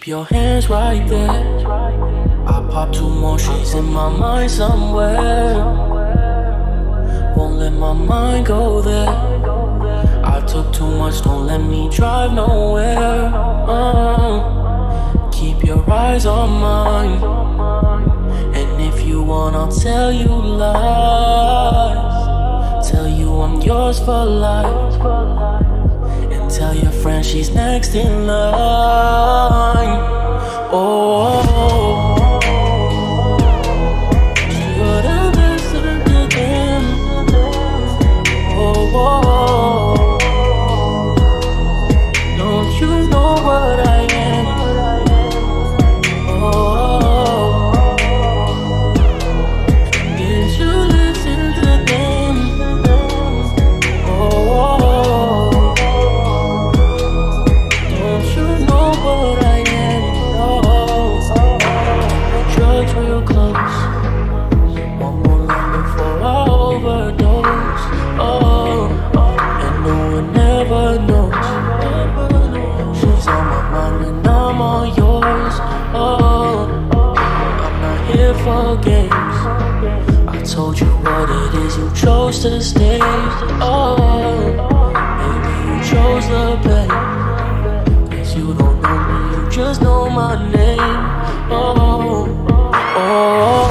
your hands right there. I pop two more, she's in my mind somewhere. Won't let my mind go there. I took too much, don't let me drive nowhere. Keep your eyes on mine. And if you want, I'll tell you lies. Tell you I'm yours for life. And tell your friend she's next in line. Oh, should've listened to them. Oh, don't you know what I am? Oh, did you listen to them? Oh, don't you know what I am? Oh, drugs real close. One more line before I overdose. Oh, and no one ever knows. She's on my mind and I'm all yours. Oh, I'm not here for games. I told you what it is, you chose to stay. Oh, maybe you chose the pain. 'Cause you don't know me, you just know my name. Oh, oh.